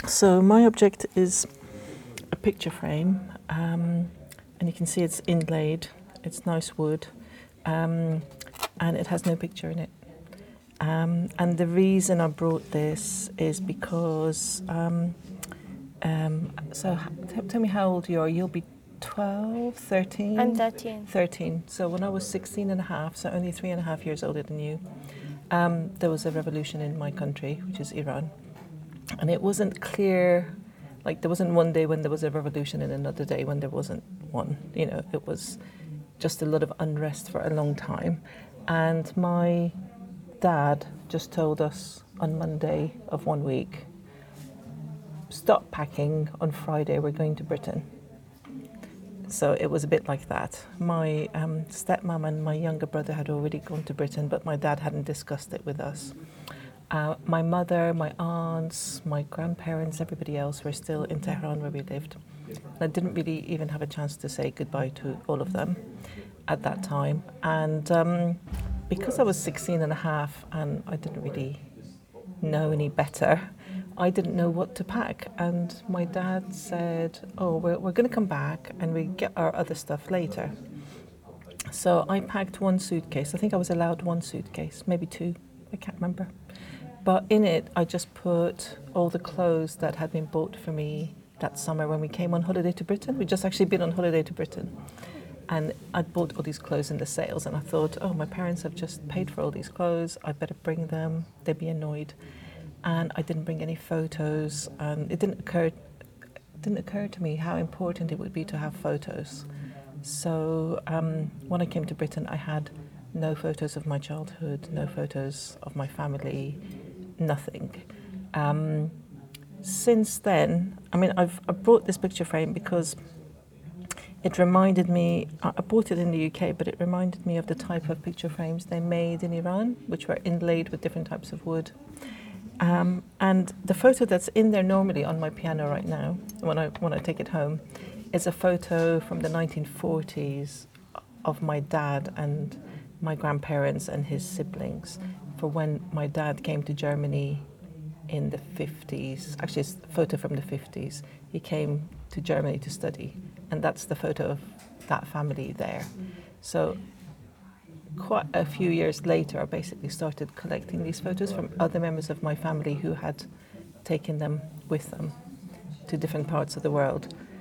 So my object is a picture frame, and you can see it's inlaid. It's nice wood, and it has no picture in it. And the reason I brought this is because, tell me how old you are. You'll be 12, 13? I'm 13. 13. So when I was 16 and a half, so only 3.5 years older than you, there was a revolution in my country, which is Iran. And it wasn't clear, like there wasn't one day when there was a revolution and another day when there wasn't one. You know, it was just a lot of unrest for a long time. And my dad just told us on Monday of one week, stop packing, on Friday we're going to Britain. So it was a bit like that. My stepmom and my younger brother had already gone to Britain, but my dad hadn't discussed it with us. My mother, my aunts, my grandparents, everybody else were still in Tehran where we lived. I didn't really even have a chance to say goodbye to all of them at that time. And because I was 16 and a half and I didn't really know any better, I didn't know what to pack. And my dad said, oh, we're going to come back and we get our other stuff later. So I packed one suitcase. I think I was allowed one suitcase, maybe two, I can't remember. But in it, I just put all the clothes that had been bought for me that summer when we came on holiday to Britain. We'd just actually been on holiday to Britain. And I'd bought all these clothes in the sales, and I thought, oh, my parents have just paid for all these clothes. I better bring them. They'd be annoyed. And I didn't bring any photos. And it didn't occur to me how important it would be to have photos. So when I came to Britain, I had no photos of my childhood, no photos of my family, nothing. Since then, I mean, I brought this picture frame because it reminded me, I bought it in the UK, but it reminded me of the type of picture frames they made in Iran, which were inlaid with different types of wood. And the photo that's in there normally on my piano right now, when I take it home, is a photo from the 1940s of my dad and my grandparents and his siblings for when my dad came to Germany in the 50s. Actually, it's a photo from the 50s. He came to Germany to study, and that's the photo of that family there. So quite a few years later, I basically started collecting these photos from other members of my family who had taken them with them to different parts of the world.